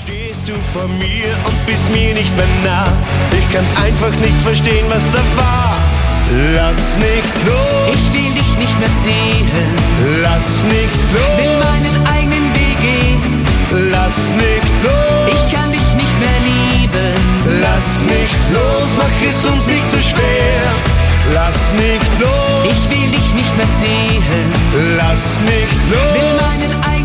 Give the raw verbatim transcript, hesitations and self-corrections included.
Stehst du vor mir und bist mir nicht mehr nah. Ich kann's einfach nicht verstehen, was da war. Lass nicht los. Ich will dich nicht mehr sehen. Lass nicht los. Will meinen eigenen Weg gehen. Lass nicht los. Ich kann dich nicht mehr lieben. Lass nicht los, mach es uns nicht zu schwer. Lass nicht los. Ich will dich nicht mehr sehen. Lass nicht los. Will meinen eigenen